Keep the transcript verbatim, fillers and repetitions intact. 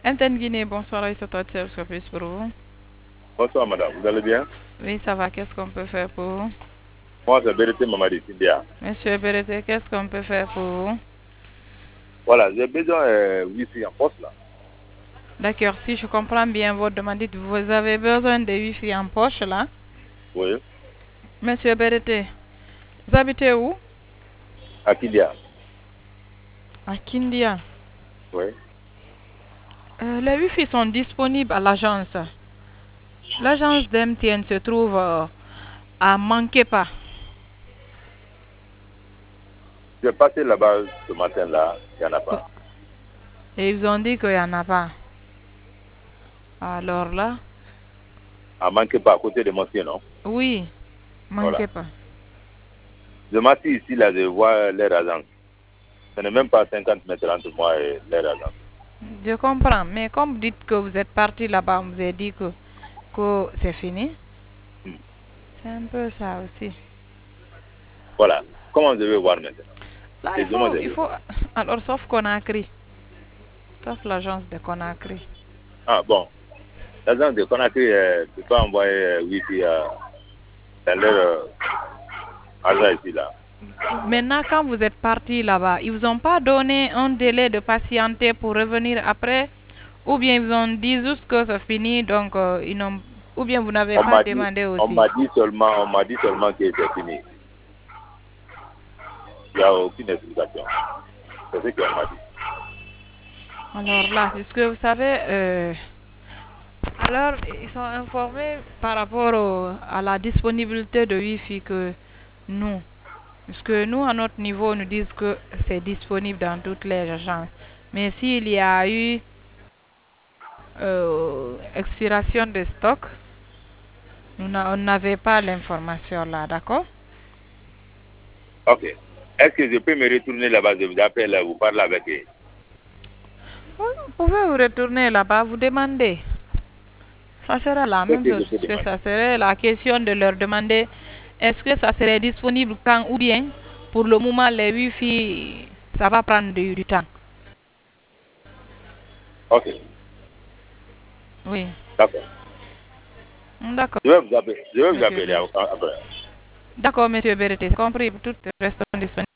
M T N Guinée, bonsoir, et c'est toi, c'est plus pour vous. Bonsoir madame, vous allez bien? Oui, ça va, qu'est-ce qu'on peut faire pour vous? Moi c'est Bérété Mamadi Sindia. Monsieur Bérété, qu'est-ce qu'on peut faire pour vous? Voilà, j'ai besoin de Wi-Fi en poste là. D'accord, si je comprends bien votre demande, vous avez besoin de Wi-Fi en poche là? Oui, Monsieur Bérété, vous habitez où? à Kidia. À Kindia. Oui. Euh, les Wi-Fi sont disponibles à l'agence. L'agence d'M T N se trouve euh, à Manquepa. J'ai passé là-bas ce matin là, il n'y en a pas. Et ils ont dit qu'il n'y en a pas. Alors là, À manquer pas à côté de mon sien, non? oui, Voilà. Manquepa. Je m'assieds ici là, je vois leur agence. Ce n'est même pas cinquante mètres entre moi et leur agence. Je comprends, mais comme vous dites que vous êtes parti là-bas, vous avez dit que, que c'est fini. Hmm. C'est un peu ça aussi. Voilà. Comment je vais voir maintenant? Là, il C'est faut, demandé. il faut, alors sauf Conakry, sauf l'agence de Conakry. Ah bon. L'agence de Conakry ne peut pas envoyer euh, Wi-Fi euh, dans leur euh, agence ici là. Maintenant, quand vous êtes parti là-bas, ils vous ont pas donné un délai de patienter pour revenir après, ou bien ils vous ont dit juste que c'est fini, donc euh, ils n'ont, ou bien vous n'avez On pas m'a dit, demandé on aussi. m'a dit seulement, on m'a dit seulement que c'est fini. Il n'y a aucune explication. C'est ce qu'on m'a dit. Alors là, puisque vous savez, euh, alors ils sont informés par rapport au- à la disponibilité de Wi-Fi que nous, parce que nous, à notre niveau, nous disent que c'est disponible dans toutes les agences. Mais s'il y a eu euh, expiration de stock, nous n'a- on n'avait pas l'information là, d'accord? Ok. Est-ce que je peux me retourner là-bas, je vous appelle, vous parlez avec eux? Vous pouvez vous retourner là-bas, vous demander. Ça sera la Qu'est-ce même que je chose, peux puisque demander? ça serait la question de leur demander est-ce que ça serait disponible quand ou bien pour le moment les Wi-Fi, ça va prendre du, du temps. Ok. Oui, D'accord. d'accord, Je vais vous appeler, je vais vous monsieur appeler Béret. après. D'accord, monsieur Béret, compris, tout reste disponible.